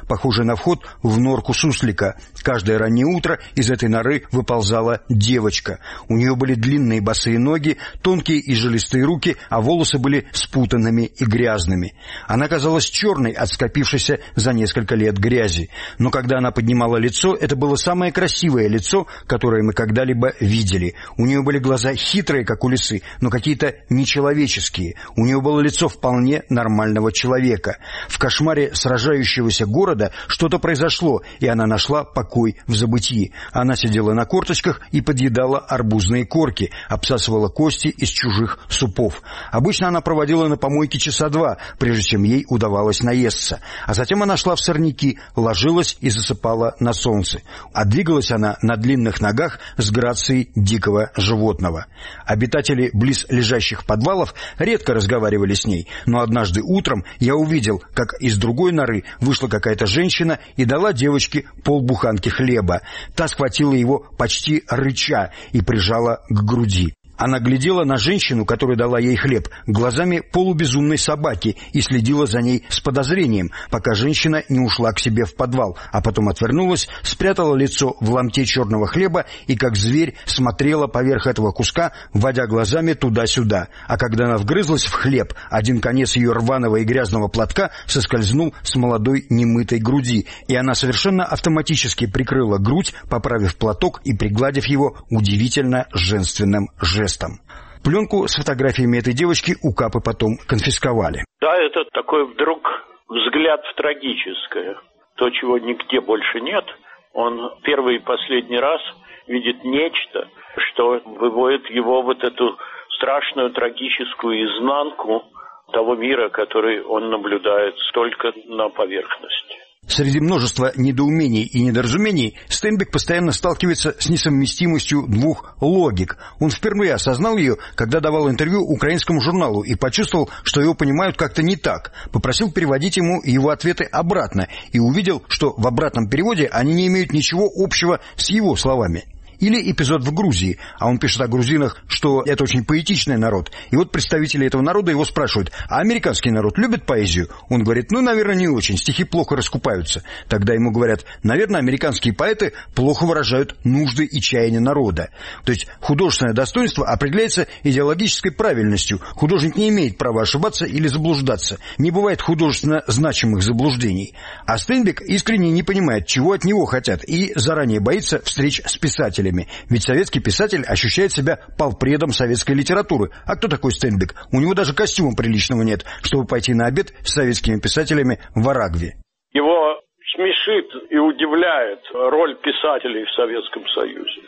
похожей на вход в норку суслика. Каждое раннее утро из этой норы выползала девочка. У нее были длинные босые ноги, тонкие и жилистые руки, а волосы были спутанными и грязными. Она казалась черной от скопившейся за несколько лет грязи. Но когда она поднимала лицо, это было самое красивое лицо, которое мы когда-либо видели. У нее были глаза хитрые, как у лисы, но какие-то нечеловеческие. У нее было лицо вполне нормального человека. В кошмаре сражающегося города что-то произошло, и она нашла покой в забытии. Она сидела на корточках и подъедала арбузные корки, обсасывала кости из чужих супов. Обычно она проводила на помойке часа два, прежде чем ей удавалось наесться. А затем она шла в сорняки, ложилась и засыпала на солнце. А двигалась она на длинных ногах с грацией дикого животного. Обитатели близ лежащих подвалов редко разговаривали с ней, но однажды утром я увидел, как из другой норы вышла какая-то женщина и дала девочке полбуханки хлеба. Та схватила его почти рыча и прижала к груди. Она глядела на женщину, которая дала ей хлеб, глазами полубезумной собаки и следила за ней с подозрением, пока женщина не ушла к себе в подвал, а потом отвернулась, спрятала лицо в ломте черного хлеба и, как зверь, смотрела поверх этого куска, водя глазами туда-сюда. А когда она вгрызлась в хлеб, один конец ее рваного и грязного платка соскользнул с молодой немытой груди, и она совершенно автоматически прикрыла грудь, поправив платок и пригладив его удивительно женственным жестом. Пленку с фотографиями этой девочки у Капы потом конфисковали. Да, это такой вдруг взгляд в трагическое. То, чего нигде больше нет, он первый и последний раз видит нечто, что выводит его вот эту страшную трагическую изнанку того мира, который он наблюдает только на поверхности. Среди множества недоумений и недоразумений Стейнбек постоянно сталкивается с несовместимостью двух логик. Он впервые осознал ее, когда давал интервью украинскому журналу и почувствовал, что его понимают как-то не так. Попросил переводить ему его ответы обратно и увидел, что в обратном переводе они не имеют ничего общего с его словами. Или эпизод в Грузии, а он пишет о грузинах, что это очень поэтичный народ. И вот представители этого народа его спрашивают: а американский народ любит поэзию? Он говорит: ну, наверное, не очень, стихи плохо раскупаются. Тогда ему говорят: наверное, американские поэты плохо выражают нужды и чаяния народа. То есть художественное достоинство определяется идеологической правильностью. Художник не имеет права ошибаться или заблуждаться. Не бывает художественно значимых заблуждений. А Стейнбек искренне не понимает, чего от него хотят, и заранее боится встреч с писателями. Ведь советский писатель ощущает себя полпредом советской литературы. А кто такой Стейнбек? У него даже костюма приличного нет, чтобы пойти на обед с советскими писателями в Арагве. Его смешит и удивляет роль писателей в Советском Союзе.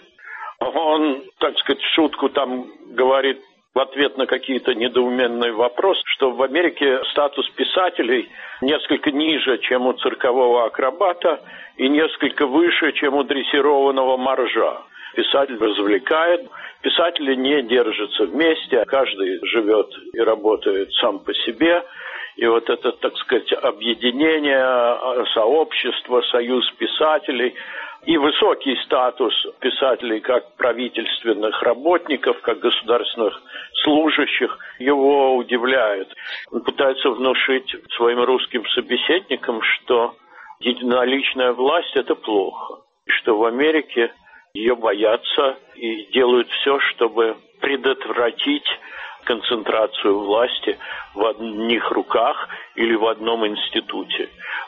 Он, так сказать, в шутку там говорит в ответ на какие-то недоуменные вопросы, что в Америке статус писателей несколько ниже, чем у циркового акробата, и несколько выше, чем у дрессированного моржа. Писатель развлекает, писатели не держатся вместе, каждый живет и работает сам по себе. И вот это, так сказать, объединение, сообщество, союз писателей и высокий статус писателей как правительственных работников, как государственных служащих его удивляет. Он пытается внушить своим русским собеседникам, что единоличная власть – это плохо, и что в Америке ее боятся и делают все, чтобы предотвратить концентрацию власти в одних руках или в одном институте.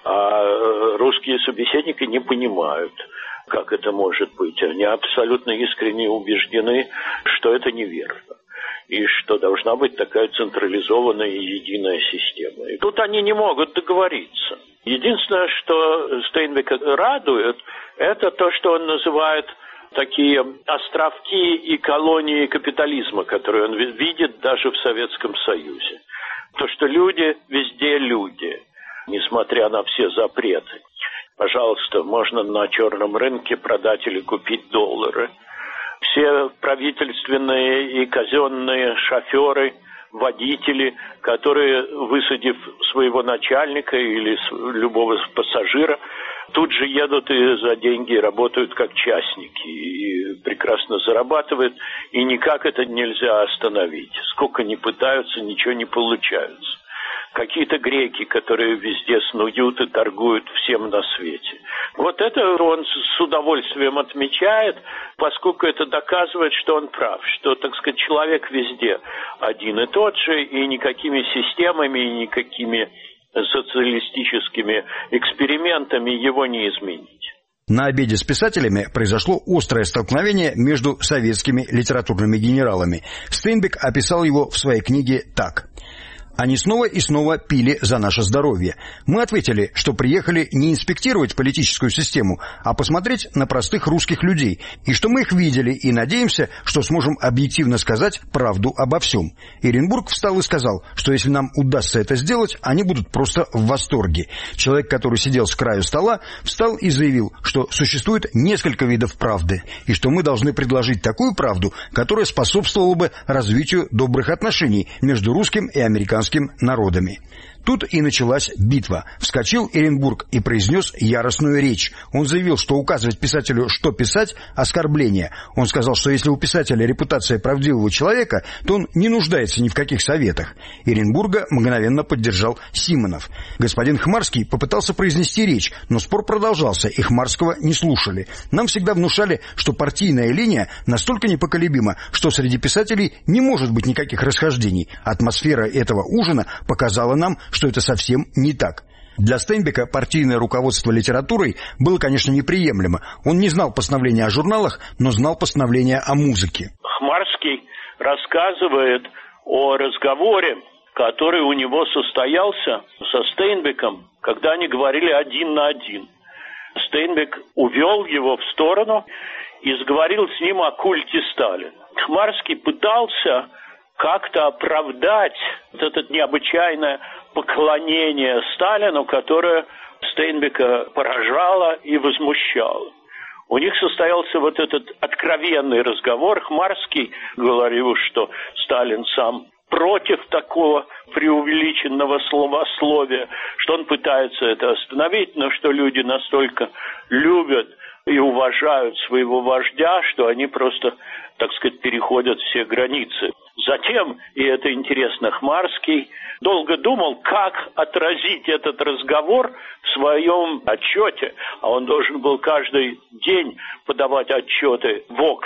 А русские собеседники не понимают, как это может быть. Они абсолютно искренне убеждены, что это неверно, и что должна быть такая централизованная и единая система. И тут они не могут договориться. Единственное, что Стейнбека радует, это то, что он называет такие островки и колонии капитализма, которые он видит даже в Советском Союзе. То, что люди везде люди, несмотря на все запреты. Пожалуйста, можно на черном рынке продать или купить доллары. Все правительственные и казенные шоферы, водители, которые, высадив своего начальника или любого пассажира, тут же едут и за деньги работают как частники и прекрасно зарабатывают, и никак это нельзя остановить. Сколько ни пытаются, ничего не получается. какие-то греки, которые везде снуют и торгуют всем на свете. Вот это он с удовольствием отмечает, поскольку это доказывает, что он прав, что, так сказать, человек везде один и тот же, и никакими системами, и никакими социалистическими экспериментами его не изменить. На обеде с писателями произошло острое столкновение между советскими литературными генералами. Стейнбек описал его в своей книге так. Они снова и снова пили за наше здоровье. Мы ответили, что приехали не инспектировать политическую систему, а посмотреть на простых русских людей, и что мы их видели, и надеемся, что сможем объективно сказать правду обо всем. Эренбург встал и сказал, что если нам удастся это сделать, они будут просто в восторге. Человек, который сидел с краю стола, встал и заявил, что существует несколько видов правды, и что мы должны предложить такую правду, которая способствовала бы развитию добрых отношений между русским и американским народами. Тут и началась битва. Вскочил Эренбург и произнес яростную речь. Он заявил, что указывать писателю, что писать, оскорбление. Он сказал, что если у писателя репутация правдивого человека, то он не нуждается ни в каких советах. Эренбурга мгновенно поддержал Симонов. Господин Хмарский попытался произнести речь, но спор продолжался, и Хмарского не слушали. Нам всегда внушали, что партийная линия настолько непоколебима, что среди писателей не может быть никаких расхождений. Атмосфера этого ужина показала нам, что это совсем не так. Для Стейнбека партийное руководство литературой было, конечно, неприемлемо. Он не знал постановления о журналах, но знал постановления о музыке. Хмарский рассказывает о разговоре, который у него состоялся со Стейнбеком, когда они говорили один на один. Стейнбек увел его в сторону и заговорил с ним о культе Сталина. Хмарский пытался как-то оправдать вот это необычайное поклонение Сталину, которое Стейнбека поражало и возмущало. У них состоялся вот этот откровенный разговор. Хмарский говорил, что Сталин сам против такого преувеличенного словословия, что он пытается это остановить, но что люди настолько любят и уважают своего вождя, что они просто, так сказать, переходят все границы. Затем, и это интересно, Хмарский долго думал, как отразить этот разговор в своем отчете, а он должен был каждый день подавать отчеты ВОКС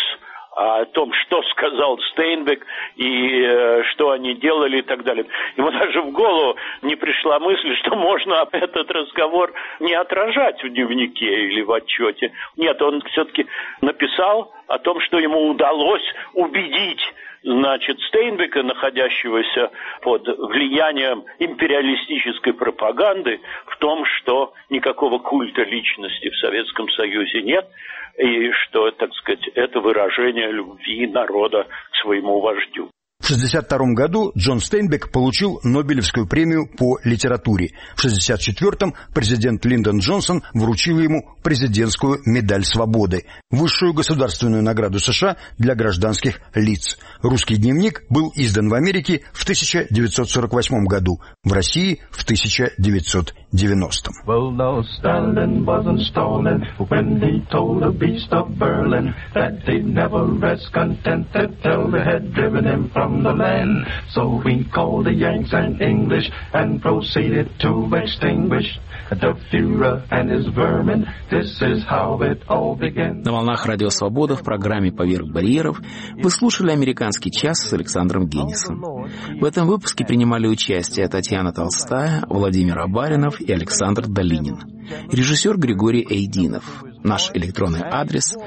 о том, что сказал Стейнбек и э, что они делали и так далее. Ему даже в голову не пришла мысль, что можно этот разговор не отражать в дневнике или в отчете. Нет, он все-таки написал о том, что ему удалось убедить, значит, Стейнбека, находящегося под влиянием империалистической пропаганды, в том, что никакого культа личности в Советском Союзе нет, и что, так сказать, это выражение любви народа к своему вождю. В шестьдесят втором году Джон Стейнбек получил Нобелевскую премию по литературе. В шестьдесят четвёртом президент Линдон Джонсон вручил ему президентскую медаль свободы, высшую государственную награду США для гражданских лиц. Русский дневник был издан в Америке в тысяча девятьсот сорок восьмом году, в России в тысяча девятьсот девяностом. Well, no, Stalin wasn't stolen when he told the beast of Berlin that they'd never rest contented till they had driven him from the land. So we called the Yanks and English and proceeded to extinguish the Führer and his vermin. This is how it all began. На волнах Радио Свобода в программе «Поверх барьеров» вы слушали «Американский час» с Александром Генисом. В этом выпуске принимали участие Татьяна Толстая, Владимир Абаринов и Александр Долинин. Режиссер Григорий Эйдинов. Наш электронный адрес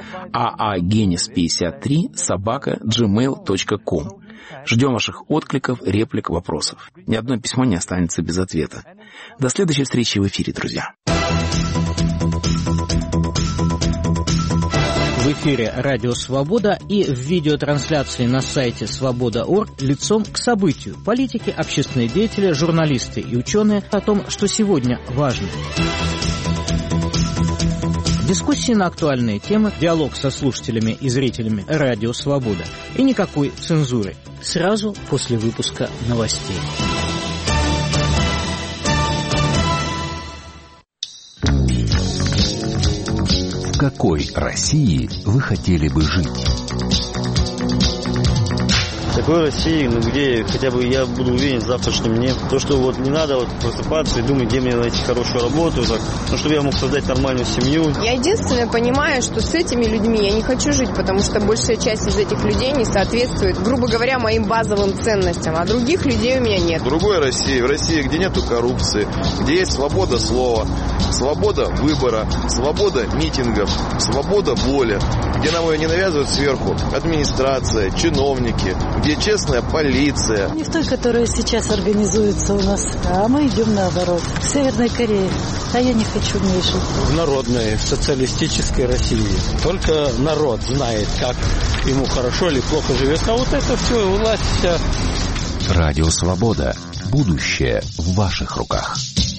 аагенис пятьдесят три собака джимейл точка ком. Ждем ваших откликов, реплик, вопросов. Ни одно письмо не останется без ответа. До следующей встречи в эфире, друзья. В эфире «Радио Свобода» и в видеотрансляции на сайте свобода точка орг лицом к событию. Политики, общественные деятели, журналисты и ученые о том, что сегодня важно. Дискуссии на актуальные темы, диалог со слушателями и зрителями «Радио Свобода» и никакой цензуры. Сразу после выпуска новостей. В какой России вы хотели бы жить? такой России, ну, где хотя бы я буду уверен в завтрашнем дне. То, что вот не надо вот просыпаться и думать, где мне найти хорошую работу, так, ну, чтобы я мог создать нормальную семью. Я единственное понимаю, что с этими людьми я не хочу жить, потому что большая часть из этих людей не соответствует, грубо говоря, моим базовым ценностям, а других людей у меня нет. В другой России, в России, где нету коррупции, где есть свобода слова, свобода выбора, свобода митингов, свобода воли, где нам ее не навязывают сверху администрация, чиновники, где честная полиция. Не в той, которая сейчас организуется у нас, а мы идем наоборот. В Северной Корее. А я не хочу в ней жить. В народной, в социалистической России. Только народ знает, как ему хорошо или плохо живет. А вот это все, власть вся. Радио Свобода. Будущее в ваших руках.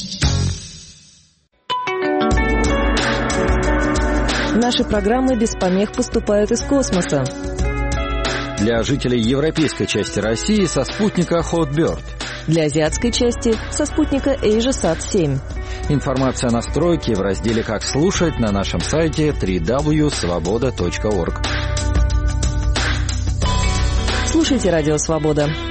Наши программы без помех поступают из космоса. Для жителей европейской части России со спутника Hotbird. Для азиатской части со спутника AsiaSat семь. Информация о настройке в разделе «Как слушать» на нашем сайте дабл ю дабл ю дабл ю точка свобода точка орг. Слушайте Радио Свобода.